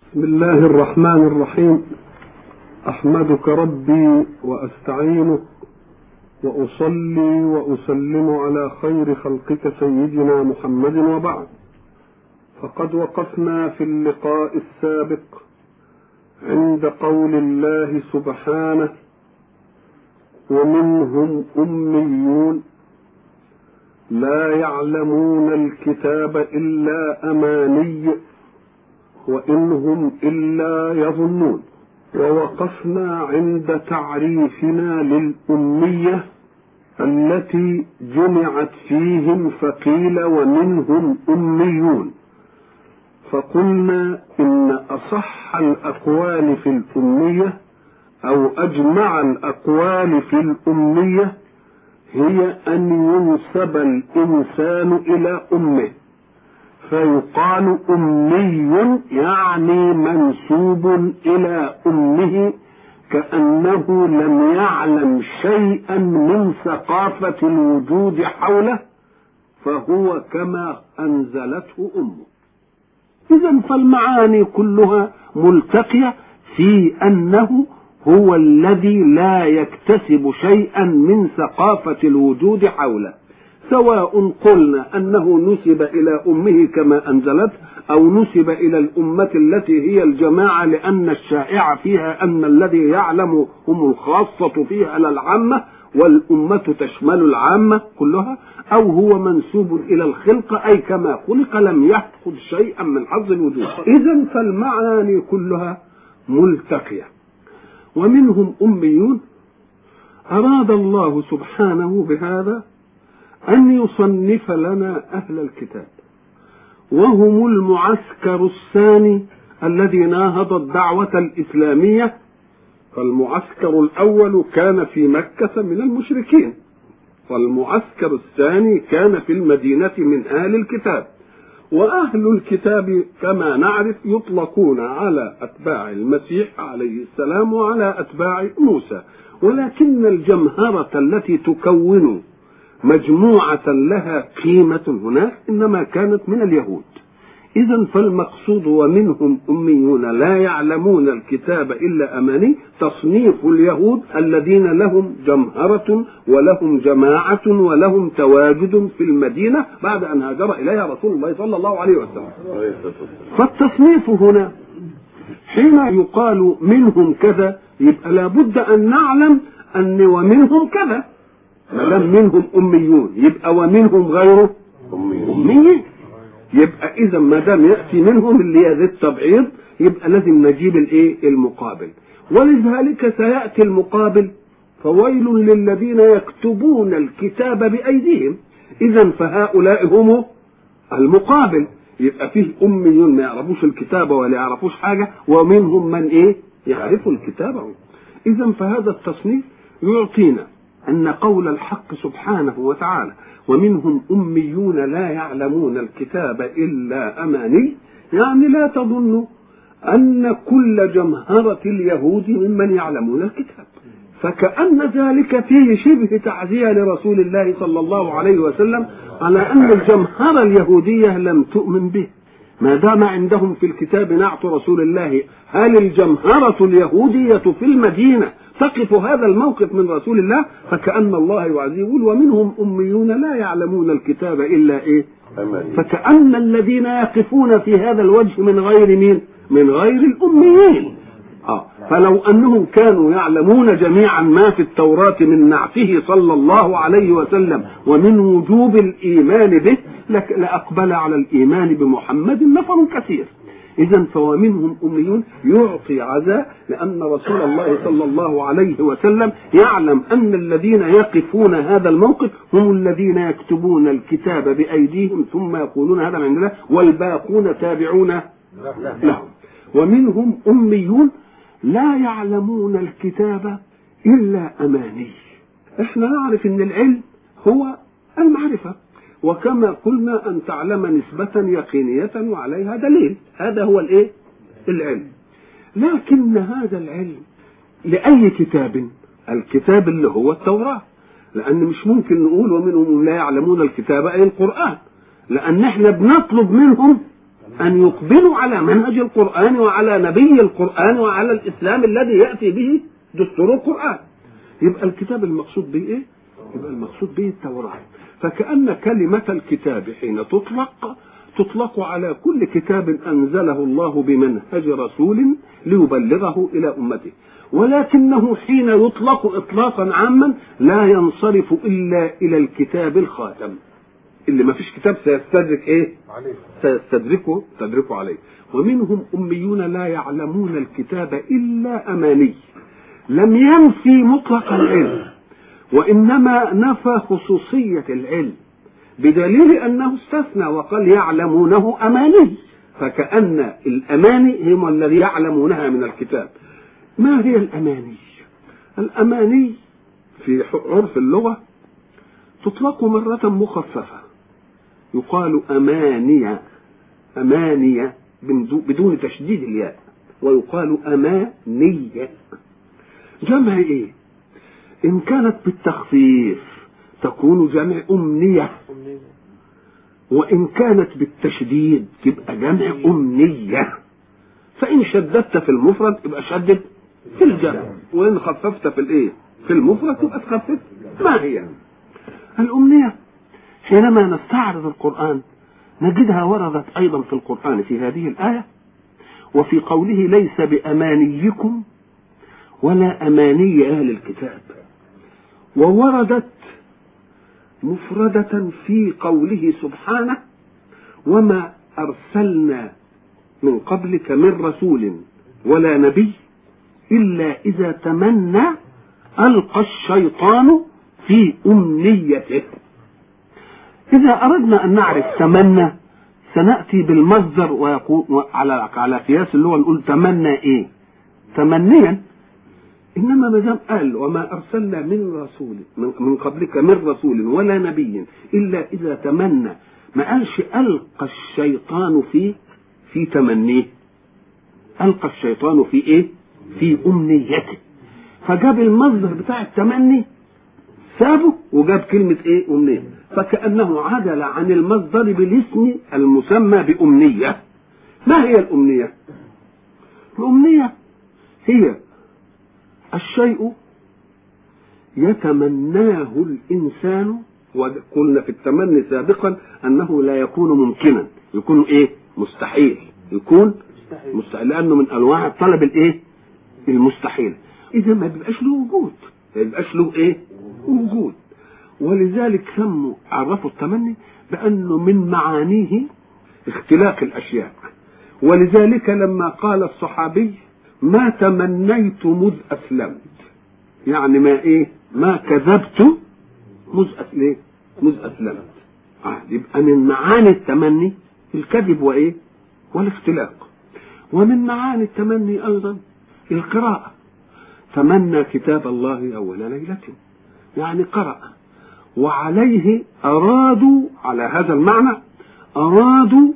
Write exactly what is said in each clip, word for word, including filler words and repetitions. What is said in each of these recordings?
بسم الله الرحمن الرحيم. أحمدك ربي وأستعينك وأصلي وأسلم على خير خلقك سيدنا محمد، وبعد، فقد وقفنا في اللقاء السابق عند قول الله سبحانه: ومنهم أميون لا يعلمون الكتاب إلا أماني وإنهم إلا يظنون. ووقفنا عند تعريفنا للأمية التي جمعت فيهم فقيل ومنهم أميون، فقلنا إن أصح الأقوال في الأمية أو أجمع الأقوال في الأمية هي أن ينسب الإنسان إلى أمه، فيقال أمي يعني منسوب إلى أمه، كأنه لم يعلم شيئا من ثقافة الوجود حوله، فهو كما أنزلته أمه. إذن فالمعاني كلها ملتقية في أنه هو الذي لا يكتسب شيئا من ثقافة الوجود حوله، سواء قلنا أنه نسب إلى أمه كما أنزلته أو نسب إلى الأمة التي هي الجماعة، لأن الشائع فيها أن الذي يعلم هم الخاصة فيها لا العامة، والأمة تشمل العامة كلها، أو هو منسوب إلى الخلق أي كما خلق لم يأخذ شيئا من حظ الوجود. إذن فالمعاني كلها ملتقية. ومنهم أميون أراد الله سبحانه بهذا أن يصنف لنا أهل الكتاب، وهم المعسكر الثاني الذي ناهض الدعوة الإسلامية. فالمعسكر الأول كان في مكة من المشركين، والمعسكر الثاني كان في المدينة من أهل الكتاب. وأهل الكتاب كما نعرف يطلقون على أتباع المسيح عليه السلام وعلى أتباع موسى، ولكن الجمهرة التي تكون مجموعة لها قيمة هناك إنما كانت من اليهود. إذن فالمقصود ومنهم أميون لا يعلمون الكتاب إلا أماني تصنيف اليهود الذين لهم جمهرة ولهم جماعة ولهم تواجد في المدينة بعد أن هاجر إليها رسول الله صلى الله عليه وسلم. فالتصنيف هنا حين يقال منهم كذا يبقى لابد أن نعلم أن ومنهم كذا، مدام منهم أميون يبقى ومنهم غيره أميين، يبقى إذا ما دام يأتي منهم اللي هي ذي التبعيض يبقى لازم نجيب الإيه المقابل. ولذلك سيأتي المقابل: فويل للذين يكتبون الكتاب بأيديهم. إذا فهؤلاء هم المقابل، يبقى فيه أميون ما يعرفوش الكتاب ولا يعرفوش حاجة، ومنهم من إيه يعرفوا الكتاب. إذا فهذا التصنيف يعطينا أن قول الحق سبحانه وتعالى: ومنهم أميون لا يعلمون الكتاب إلا أماني، يعني لا تظن أن كل جمهرة اليهود ممن يعلمون الكتاب، فكأن ذلك فيه شبه تعزية لرسول الله صلى الله عليه وسلم على أن الجمهرة اليهودية لم تؤمن به ما دام عندهم في الكتاب نعت رسول الله. هل الجمهرة اليهودية في المدينة تقف هذا الموقف من رسول الله؟ فكأن الله يعزيه يقول: ومنهم أميون لا يعلمون الكتاب إلا إيه؟ فكأن الذين يقفون في هذا الوجه من غير مين؟ من غير الأميين. آه. فلو أنهم كانوا يعلمون جميعا ما في التوراة من نعته صلى الله عليه وسلم ومن وجوب الإيمان به لأقبل على الإيمان بمحمد نفر كثير. إذن فومنهم أميون يعطي عزاء، لأن رسول الله صلى الله عليه وسلم يعلم أن الذين يقفون هذا الموقف هم الذين يكتبون الكتاب بأيديهم ثم يقولون هذا من عند الله والباقون تابعون لهم. ومنهم أميون لا يعلمون الكتاب إلا أماني. احنا نعرف أن العلم هو المعرفة، وكما قلنا أن تعلم نسبة يقينية وعليها دليل، هذا هو الإيه؟ العلم. لكن هذا العلم لأي كتاب؟ الكتاب اللي هو التوراة، لأن مش ممكن نقول ومنهم لا يعلمون الكتاب أي القرآن، لأن احنا بنطلب منهم أن يقبلوا على منهج القرآن وعلى نبي القرآن وعلى الإسلام الذي يأتي به دستور القرآن. يبقى الكتاب المقصود به إيه؟ يبقى المقصود به التوراة. فكأن كلمة الكتاب حين تطلق تطلق على كل كتاب أنزله الله بمنهج رسول ليبلغه إلى أمته، ولكنه حين يطلق إطلاقا عاما لا ينصرف إلا إلى الكتاب الخاتم اللي ما فيش كتاب سيستدرك إيه؟ سيستدركه تدركه عليه. ومنهم أميون لا يعلمون الكتاب إلا أماني، لم ينفي مطلق العلم وإنما نفى خصوصية العلم، بدليل أنه استثنى وقال يعلمونه أماني، فكأن الأماني هم الذي يعلمونها من الكتاب. ما هي الأماني؟ الأماني في عرف اللغة تطلق مرة مخففة، يقال أمانية أمانية بدون تشديد الياء، ويقال أمانية. جمع إيه؟ إن كانت بالتخفيف تكون جمع أمنية، وإن كانت بالتشديد تبقى جمع أمنية. فإن شددت في المفرد يبقى شدد في الجمع، وإن خففت في الإيه؟ في المفرد تبقى تخفف. ما هي الأمنية؟ حينما نستعرض القرآن نجدها وردت أيضا في القرآن في هذه الآية وفي قوله ليس بأمانيكم ولا أماني أهل الكتاب، ووردت مفردة في قوله سبحانه وما أرسلنا من قبلك من رسول ولا نبي إلا إذا تمنى ألقى الشيطان في أمنيته. إذا أردنا أن نعرف تمنى سنأتي بالمصدر ويقول على على قياس اللغة نقول تمنى إيه؟ تمنيا. إنما ما دام قال وما أرسلنا من رسول من قبلك من رسول ولا نبي إلا إذا تمنى، ما قالش ألقى الشيطان في في تمنيه، ألقى الشيطان في إيه؟ في أمنيته. فجاب المصدر بتاع التمني سابه وجاب كلمة إيه؟ أمنية، فكأنه عدل عن المصدر بالاسم المسمى بأمنية. ما هي الأمنية؟ الأمنية هي الشيء يتمناه الإنسان، وقلنا في التمني سابقا أنه لا يكون ممكنا، يكون إيه؟ مستحيل، يكون مستحيل لأنه من أنواع الطلب الإيه؟ المستحيل. إذا ما بيبقاش له وجود، ما بيبقاش له إيه؟ وجود. ولذلك سموا عرفوا التمني بأنه من معانيه اختلاق الأشياء. ولذلك لما قال الصحابي ما تمنيت مذ أسلمت، يعني ما إيه؟ ما كذبت مذ أسلمت مذ أسلمت. آه يبقى من معاني التمني الكذب وإيه؟ والاختلاق. ومن معاني التمني أيضا القراءة، تمنى كتاب الله أول ليلة، يعني قرأ. وعليه أرادوا على هذا المعنى أرادوا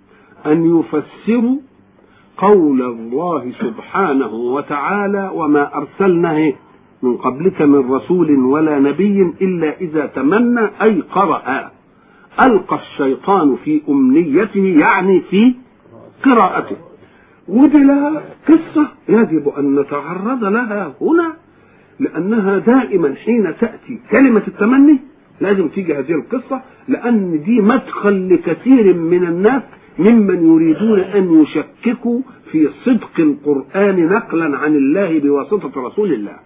أن يفسروا قول الله سبحانه وتعالى وما أرسلنا من قبلك من رسول ولا نبي إلا إذا تمنى أي قرأ ألقى الشيطان في أمنيته، يعني في قراءته. ودي لها قصة يجب أن نتعرض لها هنا، لأنها دائما حين تأتي كلمة التمني لازم تيجي هذه القصة، لأن دي مدخل لكثير من الناس ممن يريدون أن يشككوا في صدق القرآن نقلا عن الله بواسطة رسول الله.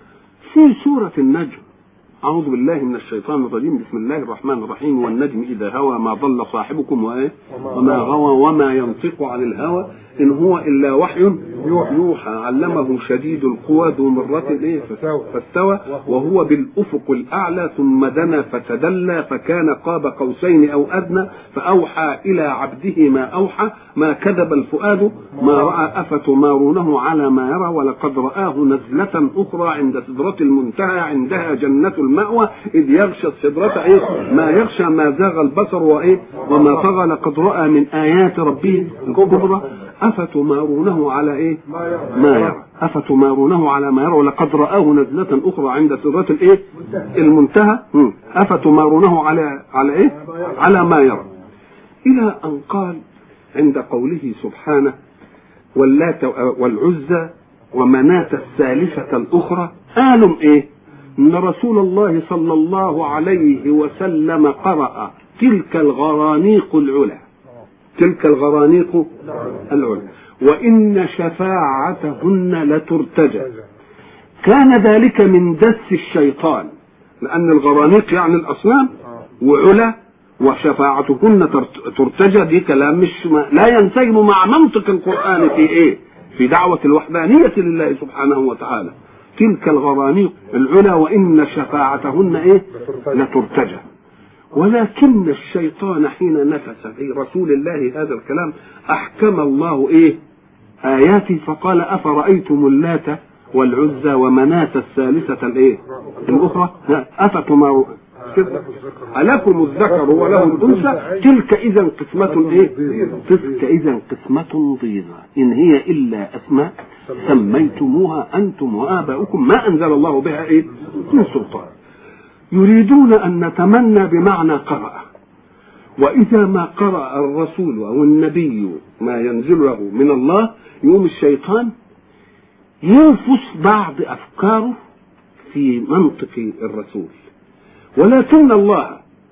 في سورة النجم أعوذ بالله من الشيطان الرجيم بسم الله الرحمن الرحيم والنجم إذا هوى ما ضل صاحبكم وما غوى وما ينطق عن الهوى إن هو إلا وحي يوحى علمه شديد القوى ذو مرة إيه فاستوى وهو بالأفق الأعلى ثم دنا فتدلى فكان قاب قوسين أو أدنى فأوحى إلى عبده ما أوحى ما كذب الفؤاد ما رأى أفتمارونه على ما يرى ولقد رآه نزلة أخرى عند سدرة المنتهى عندها جنة المأوى إذ يغشى السدرة إيه ما يغشى ما زاغ البصر وإيه وما طغى لقد رأى من آيات ربه الكبرى أفتمارونه على إيه ما يرى أفتمارونه على ما يرى ولقد رآه نزلة أخرى عند سدرة الإيه المنتهى أفتمارونه على على إيه على ما يرى، إلى أن قال عند قوله سبحانه واللات والعزى ومناة الثالثة الأخرى، قالوا إيه؟ إن رسول الله صلى الله عليه وسلم قرأ تلك الغرانيق العلا، تلك الغرانيق العلا وإن شفاعتهن لترتجى. كان ذلك من دس الشيطان، لأن الغرانيق يعني الأصنام، وعلا وشفاعتهن ترتجى، دي كلام مش لا ينسجم مع منطق القرآن في إيه؟ في دعوة الوحدانية لله سبحانه وتعالى. تلك الغرانيق العلا وإن شفاعتهن إيه؟ لترتجى. ولكن الشيطان حين نفس في رسول الله هذا الكلام أحكم الله إيه؟ آياتي، فقال أفرأيتم اللات والعزى ومناة الثالثة الإيه؟ الأخرى أفتمارون ألكم الذكر وله الأنثى تلك إذا قسمة إيه؟ تلك إذا قسمة ضيزى إن هي إلا أسماء سميتموها أنتم وآباؤكم ما أنزل الله بها إيه؟ من سلطان. يريدون أن نتمنى بمعنى قرأ، وإذا ما قرأ الرسول أو النبي ما ينزل له من الله يوم الشيطان ينفس بعض أفكاره في منطق الرسول، ولكن الله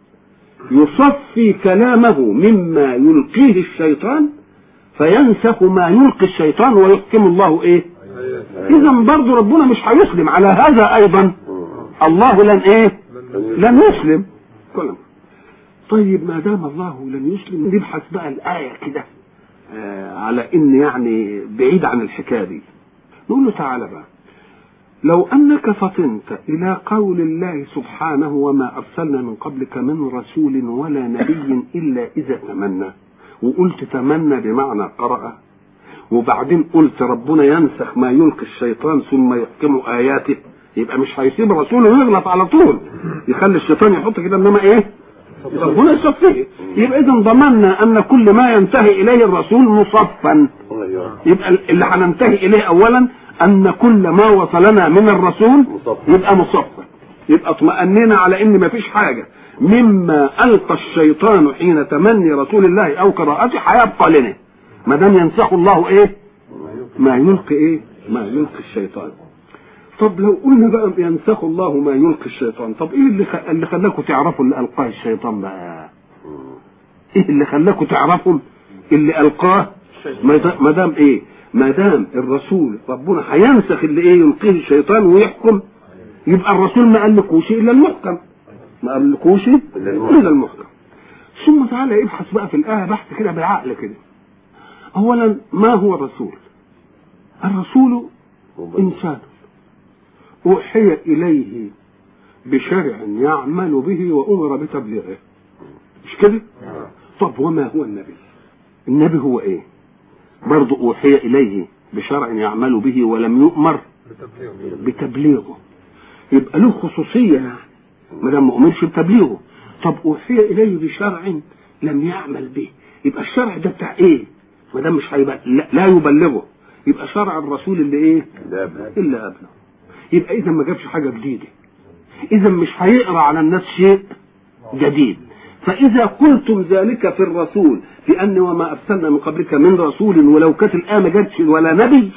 يصفي كلامه مما يلقيه الشيطان فينسخ ما يلقي الشيطان ويحكم الله إيه؟ إذا برضو ربنا مش هيسلم على هذا أيضا، الله لن إيه؟ لن يسلم كلام. طيب ما دام الله لن يسلم نبحث بقى الآية كده آه على إن يعني بعيد عن الحكاية دي. نقول له تعالى بقى، لو أنك فطنت إلى قول الله سبحانه وما أرسلنا من قبلك من رسول ولا نبي إلا إذا تمنى، وقلت تمنى بمعنى قرأ، وبعدين قلت ربنا ينسخ ما يلقي الشيطان ثم يحكم آياته، يبقى مش هيسيب رسوله يغلط على طول يخلي الشيطان يحط كده، انما ايه؟ ربنا يصفيه. يبقى اذا ضمننا ان كل ما ينتهي اليه الرسول مصفا، يبقى اللي هننتهي اليه اولا ان كل ما وصلنا من الرسول يبقى مصفا، يبقى اطمأننا على ان ما فيش حاجه مما القى الشيطان حين تمني رسول الله او قراءته هيبقى لنا ما دام ينسخ الله ايه؟ ما يلقي ايه؟ ما يلقي الشيطان. طب لو قلنا بقى ينسخ الله ما يلقي الشيطان، طب ايه اللي خ... اللي خلاكم تعرفوا اللي القاه الشيطان بقى؟ ايه اللي خلاكم تعرفوا اللي القاه؟ ما دام ايه؟ ما دام الرسول ربنا هينسخ اللي ايه يلقيه الشيطان ويحكم، يبقى الرسول ما قالكوش الا المحكم، ما قالكوش الا المحكم. ثم تعالى ابحث بقى في الايه بحث كده بالعقل كده. اولا ما هو الرسول؟ الرسول انسان أوحي إليه بشرع يعمل به وأمر بتبليغه، مش كده؟ طب وما هو النبي؟ النبي هو إيه؟ برضو أوحي إليه بشرع يعمل به ولم يؤمر بتبليغه، يبقى له خصوصية يعني ما دام ما أمرش بتبليغه. طب أوحي إليه بشرع لم يعمل به، يبقى الشرع ده بتاع إيه؟ ما دام مش هيبقى لا يبلغه، يبقى شرع الرسول اللي إيه؟ اللي قبله. يبقى إذا ما جابش حاجة جديدة، إذا مش هيقرأ على الناس شيء جديد. فإذا قلتم ذلك في الرسول بأن وما أرسلنا من قبلك من رسول، ولو كانت الآية ما جاتش ولا نبي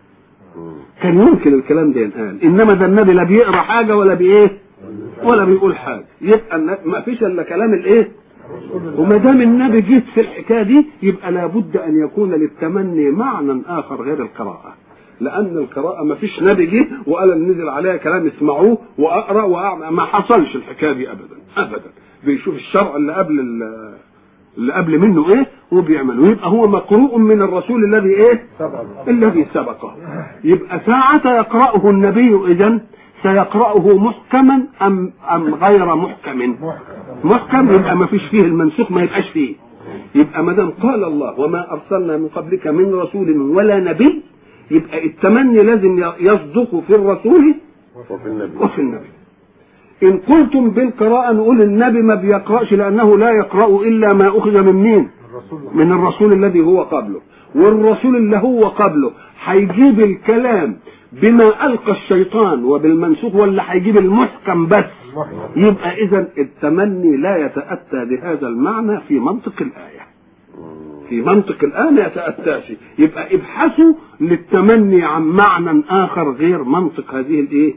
كان يمكن الكلام ده ينقال، إنما ده النبي لا بيقرأ حاجة ولا بإيه ولا بيقول حاجة، يبقى ما فيش إلا كلام الإيه. وما دام النبي جيت في الحكاية دي يبقى لابد أن يكون للتمني معنى آخر غير القراءة، لأن القراءة ما فيش نبي جه وقال نزل عليها كلام اسمعوه وأقرأ وأعمل، ما حصلش الحكاية دي أبدا أبدا. بيشوف الشرع اللي قبل اللي قبل منه إيه وبيعمله، يبقى هو مقروء من الرسول الذي إيه الذي سبقه. يبقى ساعة يقرأه النبي إذن سيقرأه محكما أم أم غير محكم؟ محكم، يبقى ما فيش فيه المنسوخ، ما يبقاش فيه. يبقى ما دام قال الله وما أرسلنا من قبلك من رسول ولا نبي، يبقى التمني لازم يصدق في الرسول وفي النبي, وفي النبي. إن قلتم بالقراءة نقول النبي ما بيقرأش لأنه لا يقرأ إلا ما أخذ من مين؟ من الرسول الذي هو قبله، والرسول اللي هو قبله هيجيب الكلام بما ألقى الشيطان وبالمنسوخ ولا هيجيب المحكم بس؟ يبقى إذن التمني لا يتأتى بهذا المعنى في منطق الآية، في منطق الآن يتأتاش. يبقى ابحثوا للتمني عن معنى آخر غير منطق هذه الإيه.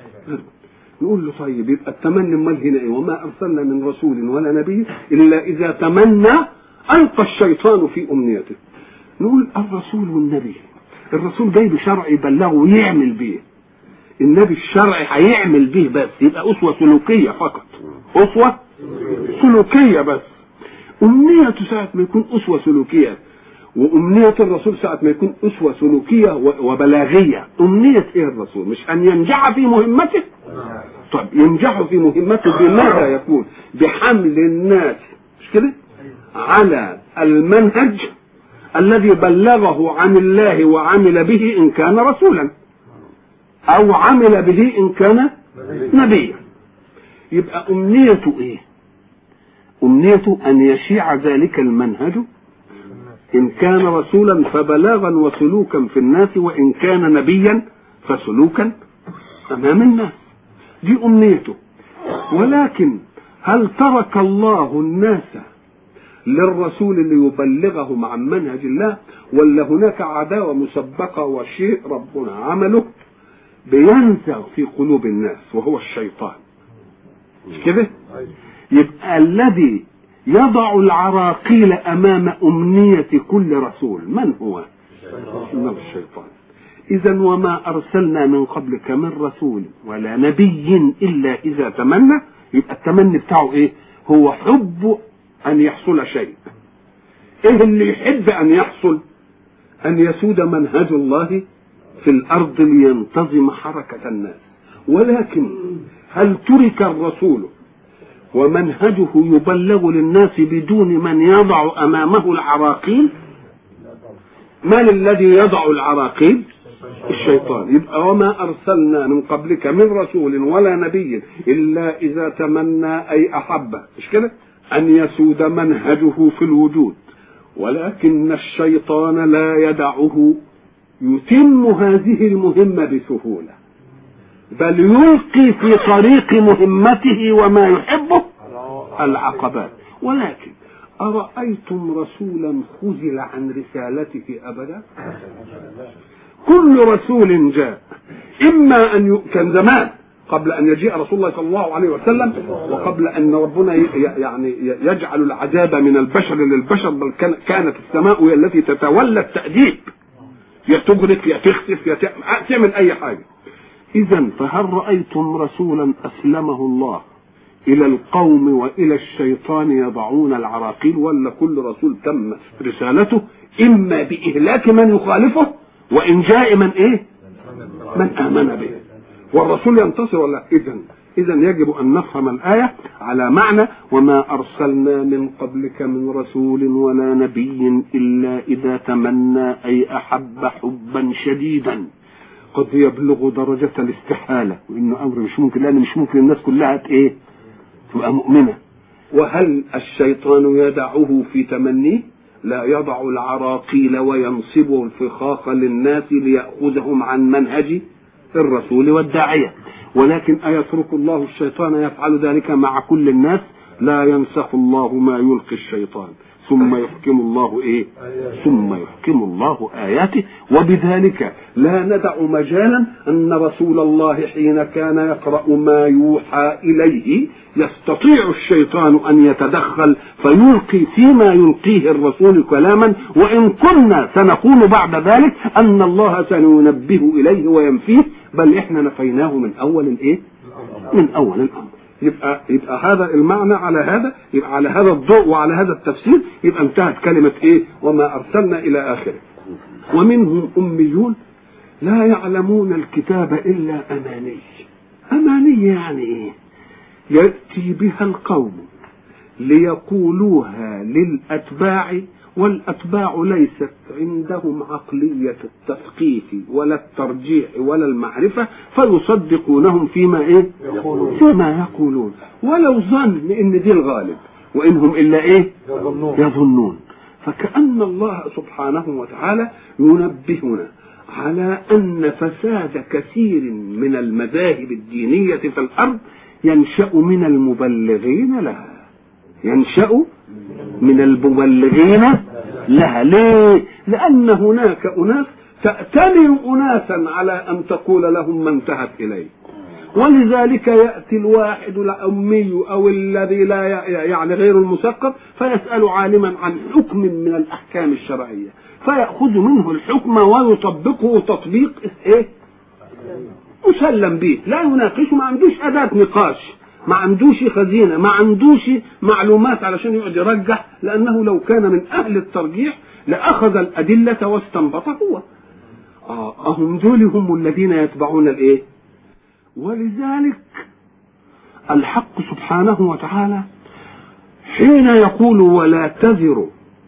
نقول له طيب يبقى التمني امال هنا ايه؟ وما ارسلنا من رسول ولا نبي الا اذا تمنى القى الشيطان في امنيته. نقول الرسول والنبي، الرسول جاي بشرع يبلغه ويعمل به، النبي الشرع هيعمل به بس، يبقى اسوه سلوكيه فقط، اسوه سلوكيه بس. امنيته ساعه ما يكون اسوه سلوكيه، وامنيه الرسول ساعه ما يكون اسوه سلوكيه وبلاغيه. امنيه ايه الرسول؟ مش ان ينجح في مهمته. طب ينجح في مهمته بماذا يكون؟ بحمل الناس مش كده على المنهج الذي بلغه عن الله وعمل به ان كان رسولا، او عمل به ان كان نبيا. يبقى امنيته ايه؟ امنيته ان يشيع ذلك المنهج ان كان رسولا فبلاغا وسلوكا في الناس، وان كان نبيا فسلوكا امام الناس. دي امنيته. ولكن هل ترك الله الناس للرسول اللي يبلغهم عن منهج الله، ولا هناك عداوة مسبقة وشيء ربنا عمله بينزغ في قلوب الناس وهو الشيطان؟ مش كده؟ يبقى الذي يضع العراقيل امام امنية كل رسول من هو؟ انه الشيطان. إذا وما أرسلنا من قبلك من رسول ولا نبي إلا إذا تمنى. يبقى التمني بتاعه إيه؟ هو حب أن يحصل شيء. إيه اللي يحب أن يحصل؟ أن يسود منهج الله في الأرض لينتظم حركة الناس. ولكن هل ترك الرسول ومنهجه يبلغ للناس بدون من يضع أمامه العراقيل؟ من الذي يضع العراقيل؟ الشيطان. يبقى وما أرسلنا من قبلك من رسول ولا نبي إلا إذا تمنى أي أحب، مش كده؟ أن يسود منهجه في الوجود. ولكن الشيطان لا يدعه يتم هذه المهمة بسهولة، بل يلقي في طريق مهمته وما يحبه العقبات. ولكن أرأيتم رسولا خذل عن رسالته أبدا؟ كل رسول جاء إما أن ي... كان زمان قبل أن يجيء رسول الله صلى الله عليه وسلم، وقبل أن ربنا ي... يعني يجعل العذاب من البشر للبشر، بل كان... كانت السماء هي التي تتولى التأديب، يا تغرق يا تخسف يا تعمل أي حاجة. إذا فهل رأيتم رسولا أسلمه الله إلى القوم وإلى الشيطان يضعون العراقيل؟ ولا كل رسول تم رسالته إما بإهلاك من يخالفه، وإن جاء من إيه؟ من آمن به، والرسول ينتصر ولا؟ إذا إذا يجب أن نفهم الآية على معنى وما أرسلنا من قبلك من رسول ولا نبي إلا إذا تمنى أي أحب حبا شديدا قد يبلغ درجة الاستحالة، وإنه أمر مش ممكن، لأن مش ممكن الناس كلها إيه؟ تبقى مؤمنة. وهل الشيطان يدعه في تمنيه؟ لا، يضع العراقيل وينصب الفخاخ للناس ليأخذهم عن منهج الرسول والداعية. ولكن أيترك الله الشيطان يفعل ذلك مع كل الناس؟ لا ينسخ الله ما يلقي الشيطان ثم يحكم الله إيه؟ ثم يحكم الله آياته. وبذلك لا ندع مجالا أن رسول الله حين كان يقرأ ما يوحى إليه يستطيع الشيطان أن يتدخل فيلقي فيما يلقيه الرسول كلاما، وإن كنا سنقول بعد ذلك أن الله سينبه إليه وينفيه، بل إحنا نفيناه من أول الإيه؟ من أول الأمر. يبقى يبقى هذا المعنى على هذا، يبقى على هذا الضوء وعلى هذا التفسير يبقى انتهت كلمة ايه؟ وما ارسلنا الى اخره. ومنهم اميون لا يعلمون الكتاب الا اماني. اماني يعني ايه؟ يأتي بها القوم ليقولوها للاتباع، والاتباع ليست عندهم عقلية التثقيف ولا الترجيح ولا المعرفة، فيصدقونهم فيما ايه؟ يقولون. فيما يقولون، ولو ظن ان دي الغالب، وانهم الا ايه؟ يظنون. يظنون. فكأن الله سبحانه وتعالى ينبهنا على ان فساد كثير من المذاهب الدينية في الارض ينشأ من المبلغين لها. ينشأ من المبلغين لها. ليه؟ لأن هناك أناس تأتمن أناسا على أن تقول لهم ما انتهت إليه، ولذلك يأتي الواحد الأمي أو الذي لا يعني غير المثقف فيسأل عالما عن حكم من الأحكام الشرعية فيأخذ منه الحكم ويطبقه تطبيق إيه؟ مسلم به، لا يناقشه، ما عندوش أداة نقاش، ما عندوش خزينة، ما عندوش معلومات علشان يقعد يرجح، لأنه لو كان من أهل الترجيح لأخذ الأدلة واستنبطه هو. آه أهم دول هم الذين يتبعون الإيه؟ ولذلك الحق سبحانه وتعالى حين يقول ولا تزر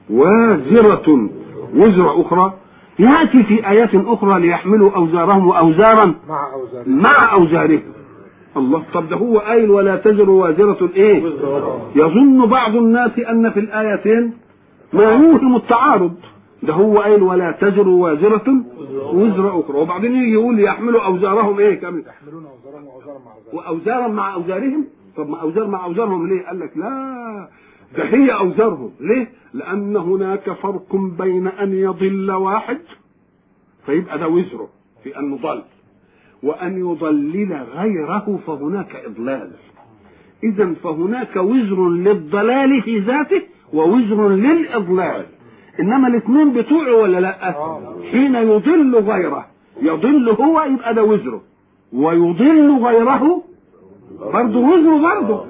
وازرة وزر أخرى يأتي في آيات أخرى ليحملوا أوزارهم وأوزارا مع أوزارهم مع أوزارهم. الله، طب ده هو قايل ولا تزر وازرة ايه؟ يظن بعض الناس ان في الايتين ما يوهم التعارض، ده هو قايل ولا تزر وازرة وزر اخرى، وبعدين يجي يقول يحملوا اوزارهم ايه كامل؟ يحملون أوزارهم وأوزارا مع أوزارهم واوزارا مع اوزارهم. طب ما اوزار مع اوزارهم ليه؟ قال لك لا، ده هي اوزارهم. ليه؟ لان هناك فرق بين ان يضل واحد فيبقى ده وزره في انه ضل، وأن يضلل غيره فهناك إضلال. إذن فهناك وزر للضلال في ذاته ووزر للإضلال، إنما الاثنين بتوعه ولا لا؟ حين يضل غيره يضل هو يبقى ده وزره، ويضل غيره برضه وزره برضه.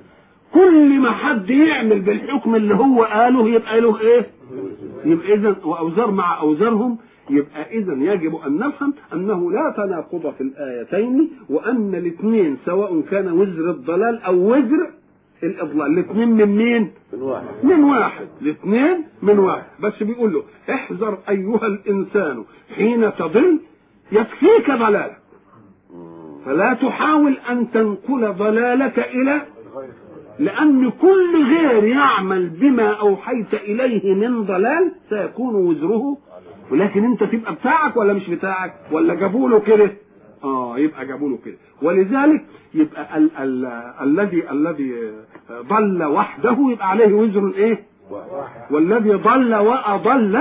كل ما حد يعمل بالحكم اللي هو قاله يبقى له إيه؟ يبقى إذن وأوزار مع أوزارهم. يبقى إذن يجب أن نفهم أنه لا تناقض في الآيتين، وأن الاثنين سواء كان وزر الضلال أو وزر الإضلال الاثنين من مين؟ من واحد. من واحد، الاثنين من واحد. بس بيقول له احذر أيها الإنسان حين تضل يكفيك ضلالك، فلا تحاول أن تنقل ضلالك إلى، لأن كل غير يعمل بما أوحيت إليه من ضلال سيكون وزره، ولكن انت تبقى بتاعك ولا مش بتاعك؟ ولا جابوله كده؟ اه يبقى جابوله كده. ولذلك يبقى ال ال الذي الذي ضل وحده يبقى عليه وزر ايه؟ والذي ضل واضل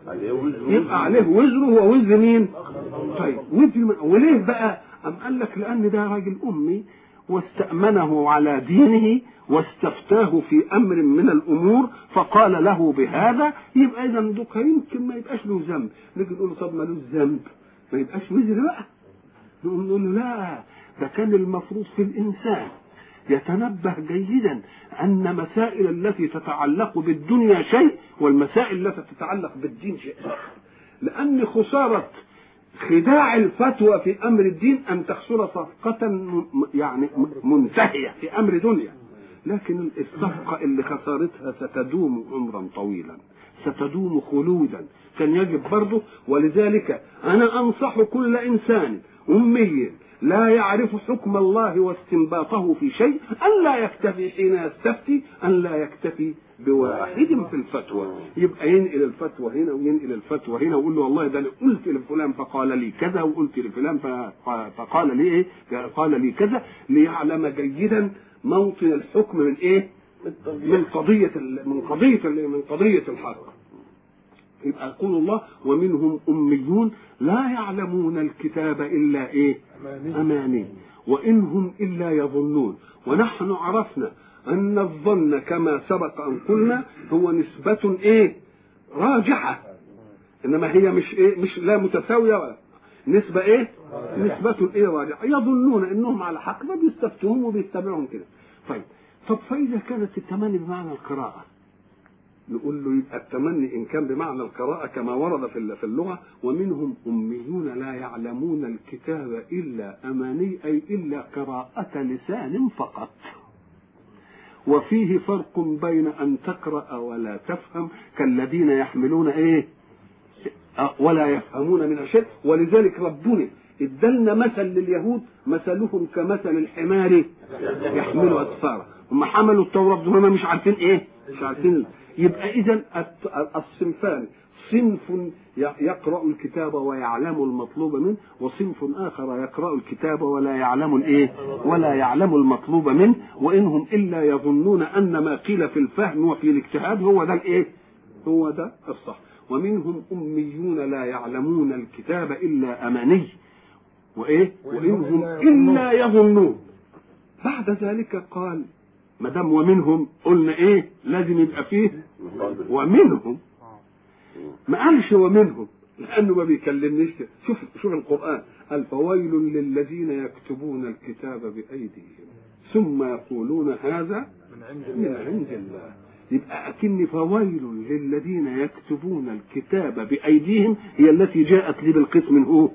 يبقى عليه وزره ووزر مين؟ طيب وزر وليه بقى؟ ام قال لك لان ده راجل امي واستأمنه على دينه واستفتاه في امر من الامور فقال له بهذا، يبقى اذا دوك يمكن ما يبقاش له ذنب. نيجي نقول له طب ما له ذنب ما يبقاش وزر بقى، نقول له لا، ده كان المفروض في الانسان يتنبه جيدا ان مسائل التي تتعلق بالدنيا شيء والمسائل التي تتعلق بالدين شيء، لان خساره خداع الفتوى في امر الدين ان تخسر صفقه يعني منتهيه في امر دنيا، لكن الصفقه اللي خسارتها ستدوم عمرا طويلا، ستدوم خلودا. كان يجب برضه، ولذلك انا انصح كل انسان امي لا يعرف حكم الله واستنباطه في شيء ان لا يكتفي حين يستفتي ان لا يكتفي بواحد في الفتوى، يبقى ينقل الفتوى هنا وينقل الفتوى هنا ويقول له والله ده انا قلت لفلان فقال لي كذا وقلت لفلان فقال لي ايه؟ قال لي كذا، ليعلم جيدا موطن الحكم من ايه؟ من قضيه من قضيه من قضيه الحق. يبقى يقول الله ومنهم أميون لا يعلمون الكتاب إلا إيه؟ أماني وإنهم إلا يظنون. ونحن عرفنا أن الظن كما سبق أن قلنا هو نسبة إيه؟ راجحة، إنما هي مش إيه؟ مش لا متساوية ولا نسبة إيه؟ نسبة إيه راجحة، يظنون إنهم على حق فبيستفتوهم وبيتبعهم كده. طيب طب فإذا كانت التمني بمعنى القراءة نقول له يبقى التمني إن كان بمعنى القراءة كما ورد في اللغة ومنهم أميون لا يعلمون الكتاب إلا أماني أي إلا قراءة لسان فقط، وفيه فرق بين أن تقرأ ولا تفهم كالذين يحملون إيه ولا يفهمون من شيء. ولذلك ربنا ادلنا مثل لليهود مثلهم كمثل الحمار يحمل أسفارا، هم حملوا التوراة هم مش عارفين إيه مش عارفين يبقى إذن الصنفان، صنف يقرأ الكتاب ويعلم المطلوب منه، وصنف آخر يقرأ الكتاب ولا يعلم الإيه؟ ولا يعلم المطلوب منه، وإنهم إلا يظنون أن ما قيل في الفهم وفي الاجتهاد هو ده الإيه؟ هو ده الصح. ومنهم أميون لا يعلمون الكتاب إلا أماني وإيه؟ وإنهم إلا يظنون. بعد ذلك قال ما دام ومنهم قلنا إيه؟ لازم يبقى فيه ومنهم، ما قالش ومنهم لأنه ما بيكلمنيش. شوف شوف القرآن قال فويل للذين يكتبون الكتاب بأيديهم ثم يقولون هذا من عند الله. يبقى أكن فويل للذين يكتبون الكتاب بأيديهم هي التي جاءت لي بالقسم هو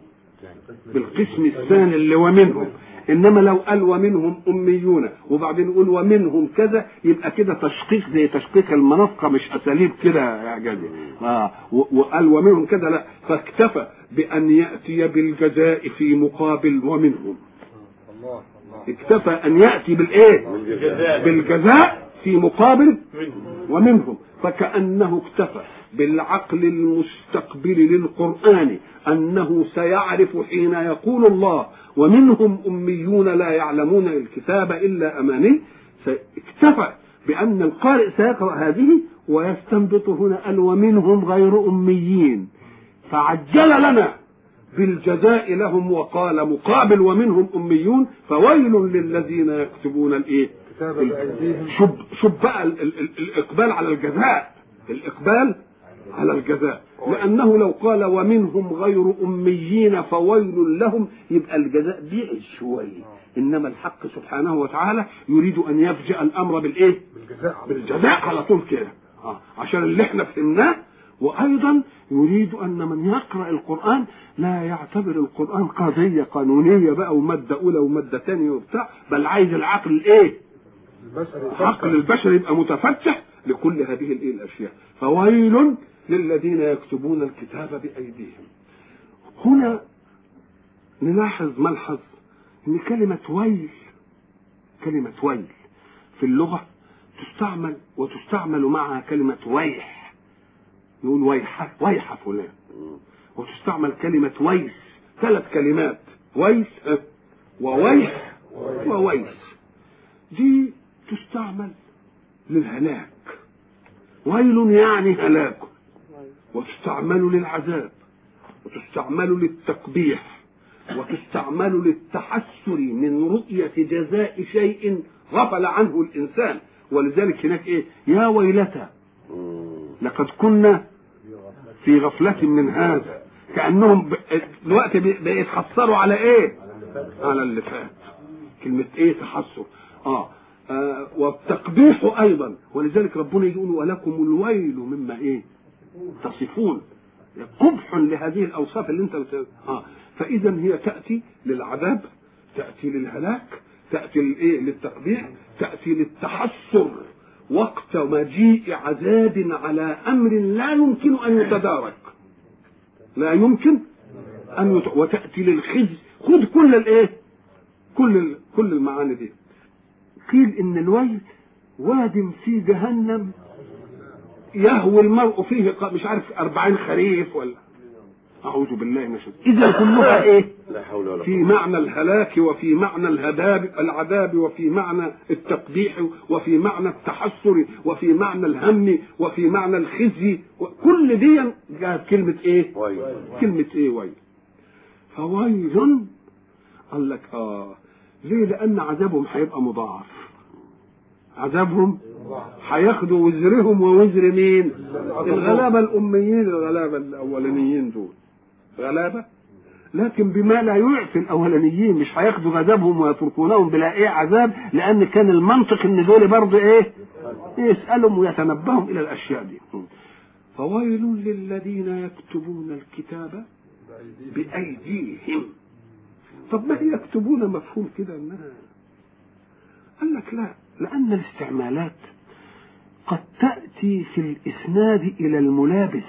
بالقسم الثاني اللي ومنهم. انما لو قال ومنهم اميون وبعدين يقول ومنهم كذا يبقى كده تشقيق زي تشقيق المنطقه، مش اساليب كده يا جدي. اه وقال ومنهم كذا لا، فاكتفى بان ياتي بالجزاء في مقابل ومنهم. الله الله اكتفى ان ياتي بالايه؟ بالجزاء في مقابل ومنهم، فكانه اكتفى بالعقل المستقبل للقرآن أنه سيعرف حين يقول الله ومنهم أميون لا يعلمون الكتاب إلا أماني، اكتفى بأن القارئ سيقرأ هذه ويستنبط هنا قال ومنهم غير أميين، فعجل لنا بالجزاء لهم وقال مقابل ومنهم أميون فويل للذين يكتبون الإيه؟ شوف شوف بقى ال ال ال الإقبال على الجزاء، الإقبال على الجزاء، لأنه لو قال ومنهم غير أميين فويل لهم يبقى الجزاء بيعد شوية، إنما الحق سبحانه وتعالى يريد أن يفجأ الأمر بالإيه؟ بالجزاء, بالجزاء على طول كده، آه. عشان اللي احنا فهمناه. وأيضا يريد أن من يقرأ القرآن لا يعتبر القرآن قضية قانونية بقى ومادة أولى ومادة ثانية وبتاع، بل عايز العقل الإيه؟ العقل البشري يبقى متفتح لكل هذه الإيه الأشياء. فويل للذين يكتبون الكتاب بأيديهم. هنا نلاحظ ملحظ ان كلمة ويل، كلمة ويل في اللغة تستعمل وتستعمل معها كلمة ويح، نقول ويح ويح فلان، وتستعمل كلمة ويس، ثلاث كلمات ويس وويح وويس، دي تستعمل للهلاك، ويل يعني هلاك، وتستعمل للعذاب، وتستعمل للتقبيح، وتستعمل للتحسر من رؤية جزاء شيء غفل عنه الإنسان. ولذلك هناك إيه؟ يا ويلتى لقد كنا في غفلة من هذا، كأنهم دلوقتي بيتحسروا على إيه؟ على اللي فات. كلمة إيه؟ تحسر. آه آه والتقبيح أيضا، ولذلك ربنا يقول ولكم الويل مما إيه؟ تصفون، قبح لهذه الأوصاف اللي أنت بت... آه فإذا هي تأتي للعذاب، تأتي للهلاك، تأتي للإيه؟ للتقبيح، تأتي للتحسر وقت مجيء عذاب على أمر لا يمكن أن يتدارك، لا يمكن أن يت... وتأتي للخزي. خذ كل الإيه؟ كل ال... كل المعاني دي. قيل إن الويل واد في جهنم يهوي المرء فيه مش عارف أربعين خريف ولا أعوذ بالله من الشيطان. إذا كلها إيه؟ لا حول ولا قوة. في معنى الهلاك وفي معنى الهداب العذاب وفي معنى التقبيح وفي معنى التحسر وفي معنى الهم وفي معنى الخزي، كل دي جاءت كلمة إيه؟ ويل. كلمة إيه؟ ويل. فويل قال لك آه ليه؟ لأن عذابهم هيبقى مضاعف، عذابهم هياخدوا وزرهم ووزر مين؟ الغلابة الأميين، الغلابة الأولانيين دول غلابة، لكن بما لا يعفي الأولانيين، مش هياخدوا عذابهم ويتركونهم بلا إيه عذاب، لأن كان المنطق إن دول برضه إيه؟ يسألهم ويتنبههم إلى الأشياء دي. فويل للذين يكتبون الكتاب بأيديهم. طب ما هي يكتبون مفهوم كده إنها؟ قال لك لا، لأن الاستعمالات قد تأتي في الإسناد إلى الملابس،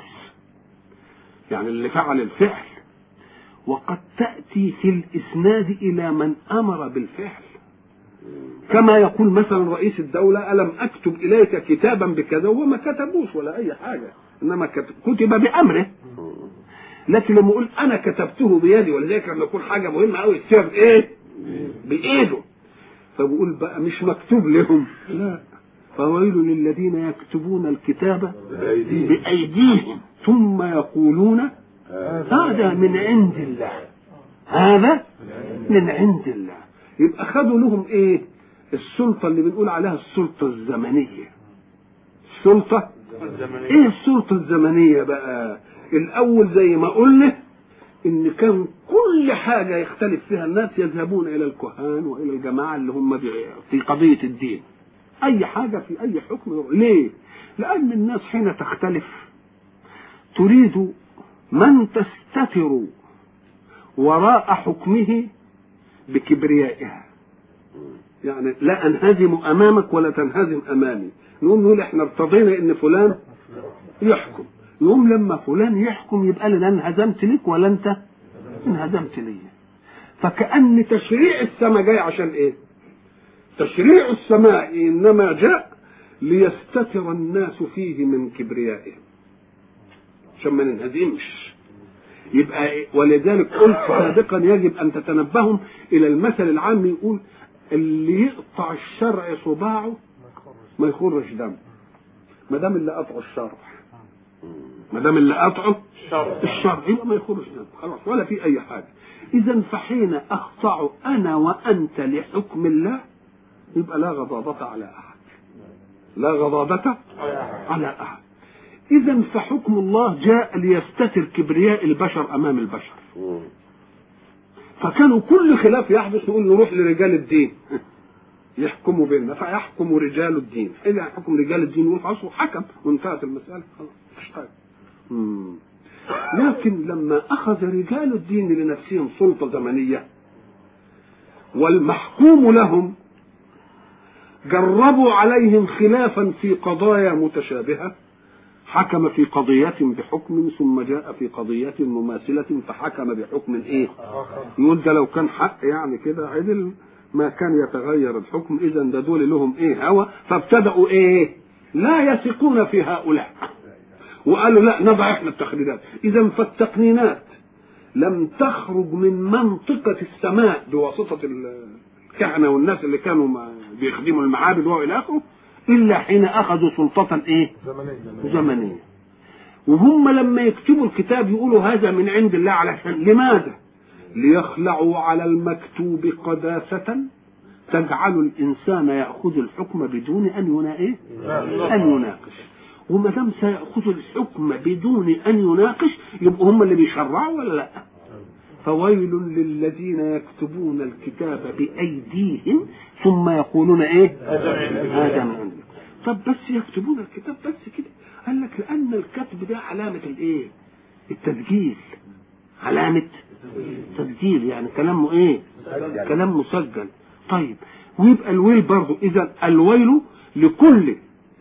يعني اللي فعل الفعل، وقد تأتي في الإسناد إلى من أمر بالفعل. كما يقول مثلا رئيس الدولة ألم أكتب إليك كتابا بكذا، وهو ما كتبوش ولا أي حاجة، إنما كتب بأمره. لكن لما يقول أنا كتبته بيدي، ولذلك لما يكون حاجة مهمة أوي يكتبها بإيه؟ بإيده. فبقول بقى مش مكتوب لهم، لا، فويل للذين يكتبون الكتاب بأيديهم ثم يقولون هذا من عند الله، هذا من عند الله. يبقى خدوا لهم ايه؟ السلطة اللي بنقول عليها السلطة الزمنية. السلطة الزمنية. ايه السلطة الزمنية بقى؟ الاول زي ما قلنا ان كان كل حاجة يختلف فيها الناس يذهبون الى الكهان والى الجماعة اللي هم في قضية الدين. اي حاجة في اي حكم. ليه؟ لان الناس حين تختلف تريد من تستتر وراء حكمه بكبريائها، يعني لا انهزم امامك ولا تنهزم امامي. نقوم نقول احنا ارتضينا ان فلان يحكم، يقوم لما فلان يحكم يبقى لا انهزمت لك ولا انت انهزمت لي. فكأن تشريع السماء جاي عشان ايه؟ تشريع السماء انما جاء ليستتر الناس فيه من كبريائهم عشان ما ننهزمش. يبقى إيه؟ ولذلك قلت سابقا يجب ان تتنبهوا الى المثل العام، يقول اللي يقطع الشرع صباعه ما يخرج دم، ما دام اللي قطعه الشرع، ما دام اللي قطعه الشرع يبقى ما يخرج دم خلاص ولا في اي حاجه. اذا فحين اخضع انا وانت لحكم الله يبقى لا غضاضة على احد، لا غضاضة على احد. اذا فحكم الله جاء ليستتر كبرياء البشر امام البشر. فكانوا كل خلاف يحدث نقول نروح لرجال الدين يحكموا بيننا، فيحكم رجال الدين. اذا يحكم رجال الدين يقول خلاص حكم وانتهت المساله خلاص مفيش حاجه. لكن لما اخذ رجال الدين لنفسهم سلطه زمنيه والمحكوم لهم جربوا عليهم خلافا في قضايا متشابهه، حكم في قضية بحكم ثم جاء في قضية مماثلة فحكم بحكم ايه؟ يقول ده لو كان حق يعني كده عدل ما كان يتغير الحكم. اذا ده دول لهم ايه؟ هوى. فابتدأوا ايه؟ لا يثقون في هؤلاء وقالوا لا نضع احنا التقنينات. اذا فالتقنينات لم تخرج من منطقة السماء بواسطة الكهنة والناس اللي كانوا بيخدموا المعابد والى اخره إلا حين أخذوا سلطة إيه؟ زمنية. زمنية. وهم لما يكتبوا الكتاب يقولوا هذا من عند الله، علشان لماذا؟ ليخلعوا على المكتوب قداسة تجعل الإنسان يأخذ الحكم بدون أن يناقش. أن يناقش. وما دام سيأخذ الحكم بدون أن يناقش يبقوا هم اللي بيشرعوا ولا لا؟ فويل للذين يكتبون الكتاب بأيديهم ثم يقولون ايه؟ هذا من عندك. طب بس يكتبون الكتاب بس كده؟ قال لك لأن الكتب ده علامة الايه؟ التسجيل. علامة تسجيل يعني كلامه ايه؟ كلام مسجل. طيب ويبقى الويل برضه. إذا الويل لكل،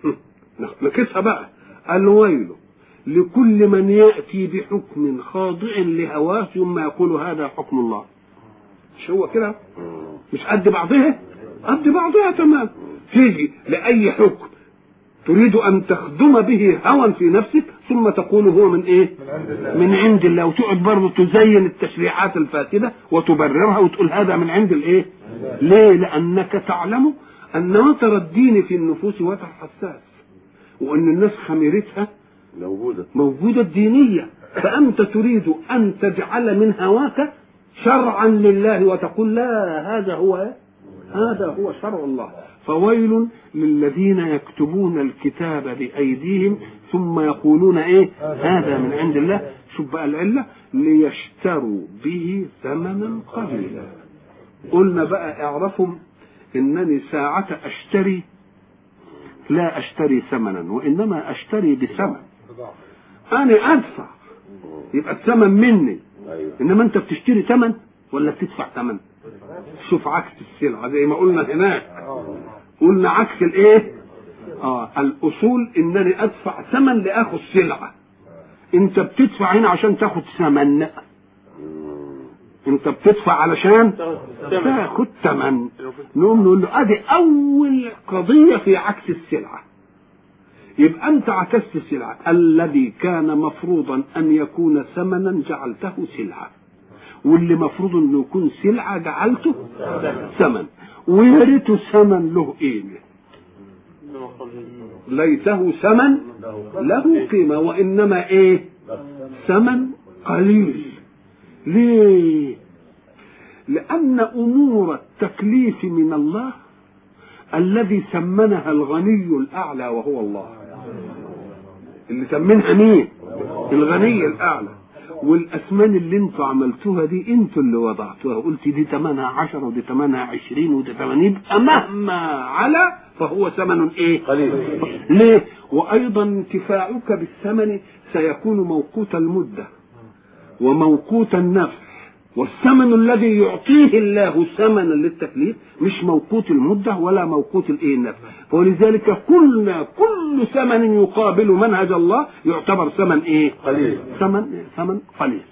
نكسها بقى، الويل لكل من يأتي بحكم خاضع لهواه ثم يقول هذا حكم الله. مش هو كده؟ مش قد بعضها؟ قد بعضها تمام. تيجي لأي حكم تريد أن تخدم به هوى في نفسك ثم تقول هو من إيه؟ من عند الله، وتقعد برضه تزين التشريعات الفاسدة وتبررها وتقول هذا من عند الإيه؟ ليه؟ لأنك تعلم أن وتر الدين في النفوس وتر حساس، وأن الناس خميرتها موجودة موجودة الدينية، فأنت تريد أن تجعل من هواك شرعا لله وتقول لا هذا هو هذا هو شرع الله. فويل للذين يكتبون الكتاب بأيديهم ثم يقولون ايه؟ هذا من عند الله. شوف بقى العلة، ليشتروا به ثمنا قليلا. قلنا بقى اعرفوا انني ساعة اشتري لا اشتري ثمنا وانما اشتري بثمن. انا ادفع يبقى الثمن مني، انما انت بتشتري ثمن ولا بتدفع ثمن؟ شوف عكس السلعة زي ما قلنا هناك، قلنا عكس الايه؟ اه الاصول انني ادفع ثمن لاخذ سلعة، انت بتدفع هنا عشان تاخد ثمن، انت بتدفع علشان تاخد ثمن. نقوم نقول له ادي اول قضيه في عكس السلعه. يبقى انت عكست السلعه، الذي كان مفروضا ان يكون ثمنا جعلته سلعه، واللي مفروض انه يكون سلعه جعلته ثمن. ويا ريته ثمن له قيمه، ليته ثمن له قيمه، وانما ايه؟ ثمن قليل. ليه؟ لان امور التكليف من الله الذي ثمنها الغني الاعلى وهو الله. اللي ثمنها مين؟ الغني الاعلى. والاسمان اللي انتوا عملتوها دي انتوا اللي وضعتوها، قلت دي ثمنها عشرة ودي ثمنها عشرين ودي ثمانين، يبقى مهما على فهو ثمن ايه؟ قليل. ليه؟ وايضا انتفاعك بالثمن سيكون موقوت المده وموقوت النفع، والثمن الذي يعطيه الله ثمنا للتكليف مش موقوت المده ولا موقوت الايه؟ النفع. ولذلك كلنا كل ثمن يقابل منهج الله يعتبر ثمن ايه؟ قليل. ثمن ثمن قليل.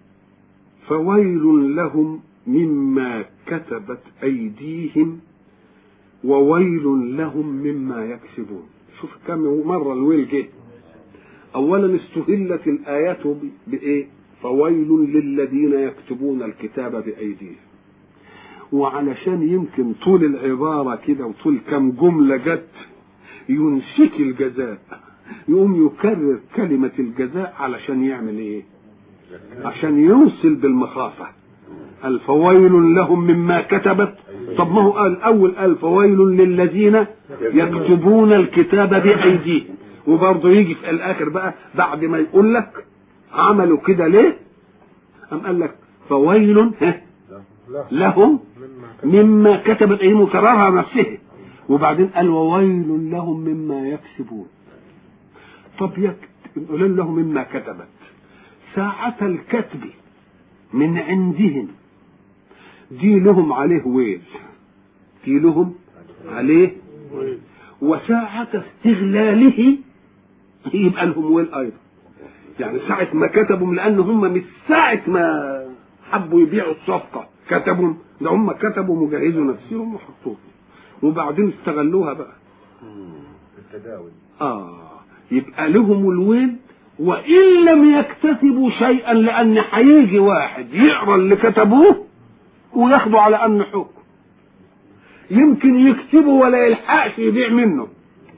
فويل لهم مما كتبت ايديهم وويل لهم مما يكسبون. شوف كم مره الويل جه. اولا استهلت الايات بايه؟ فويل للذين يكتبون الكتاب بأيديهم. وعلشان يمكن طول العبارة كده وطول كم جملة جت ينسك الجزاء، يقوم يكرر كلمة الجزاء علشان يعمل ايه؟ عشان يوصل بالمخافة. الفويل لهم مما كتبت. طب ما هو قال اول قال فويل للذين يكتبون الكتاب بأيديهم، وبرضه يجي في الاخر بقى بعد ما يقول لك عملوا كده ليه؟ أم قال لك فويل لهم مما كتبت ايديهم وكررها نفسه، وبعدين قال وويل لهم مما يكسبون. طب يقول لهم مما كتبت، ساعة الكتب من عندهم دي لهم عليه ويل، دي لهم عليه ويل، وساعة استغلاله يبقى لهم ويل ايضا. يعني ساعة ما كتبوا، لأن هم مش ساعة ما حبوا يبيعوا الصفقة كتبوا، ده هم كتبوا مجهزوا نفسهم وحطوها وبعدين استغلوها بقى التداول. اه يبقى لهم الويل وإن لم يكتسبوا شيئا، لأن هيجي واحد يقرأ اللي كتبوه وياخدوا على أن حكم، يمكن يكتبوا ولا يلحقش يبيع منه،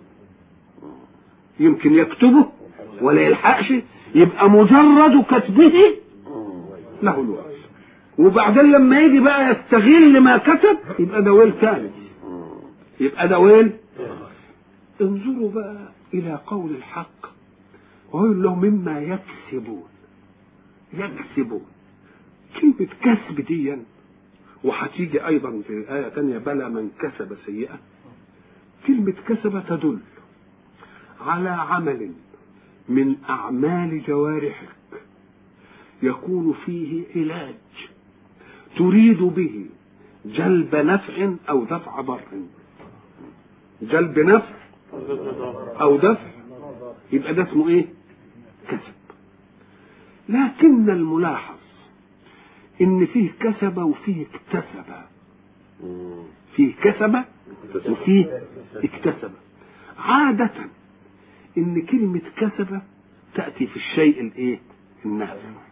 يمكن يكتبه ولا يلحقش، يبقى مجرد كتبه له الويل. وبعدين لما يجي بقى يستغل ما كتب يبقى ده ويل ثاني، يبقى ده ويل. انظروا بقى الى قول الحق ويل لهم مما يكسبون. يكسبون كلمة كسب دي، وهتيجي ايضا في آية تانية بلى من كسب سيئة. كلمة كسب تدل على عمل من أعمال جوارحك يكون فيه علاج تريد به جلب نفع أو دفع ضر. جلب نفع أو دفع، يبقى ده اسمه إيه؟ كسب. لكن الملاحظ إن فيه كسب وفيه اكتسب، فيه كسب وفيه اكتسب. عادة ان كلمة كسب تأتي في الشيء الايه؟ النافع.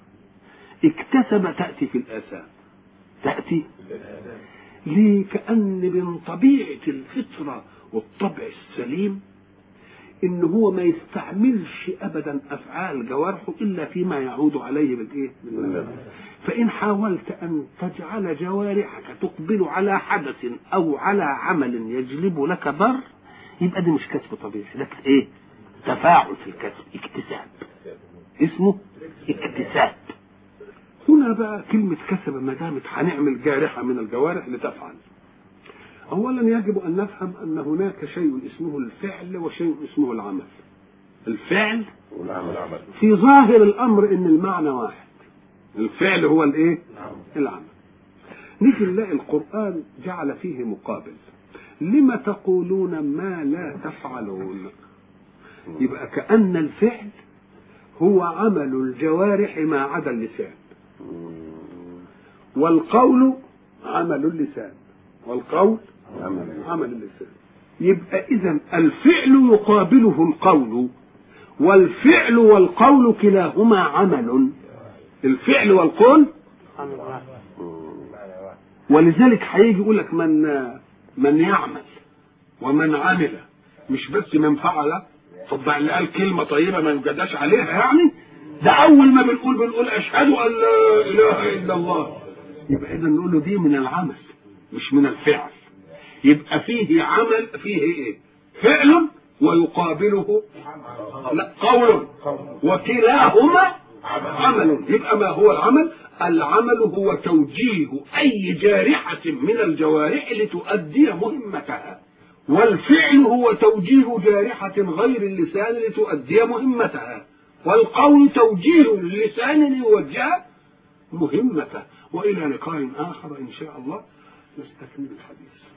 اكتسب تأتي في الآثام. تأتي ليه؟ كأن من طبيعة الفطرة والطبع السليم ان هو ما يستعملش ابدا افعال جوارحه الا فيما يعود عليه بالايه؟ بالنفع. فان حاولت ان تجعل جوارحك تقبل على حدث او على عمل يجلب لك ضر، يبقى دي مش كسب طبيعي، ده ايه؟ تفاعل في الكسب، اكتساب، اسمه اكتساب. هنا بقى كلمة كسب ما دامت هنعمل جارحة من الجوارح لتفعل. أولا يجب أن نفهم أن هناك شيء اسمه الفعل وشيء اسمه العمل. الفعل والعمل في ظاهر الأمر إن المعنى واحد، الفعل هو الإيه؟ العمل. نيجي نلاقي القرآن جعل فيه مقابل، لما تقولون ما لا تفعلون. يبقى كأن الفعل هو عمل الجوارح ما عدا اللسان، والقول عمل اللسان، والقول عمل اللسان. يبقى إذن الفعل يقابله القول، والفعل والقول كلاهما عمل. الفعل والقول ولذلك هيجي يقول لك من من يعمل ومن عمل، مش بس من فعل. طب اللي قال كلمه طيبه ما يجدش عليها يعني، ده اول ما بنقول بنقول اشهد ان لا اله الا الله. يبقى اذا نقول له دي من العمل مش من الفعل. يبقى فيه عمل، فيه ايه؟ فعل ويقابله لا قول، وكلاهما عمل. يبقى ما هو العمل؟ العمل هو توجيه اي جارحة من الجوارح لتؤدي مهمتها، والفعل هو توجيه جارحة غير اللسان لتؤدي مهمتها، والقول توجيه اللسان ليوجه مهمته. والى لقاء اخر ان شاء الله نستكمل الحديث.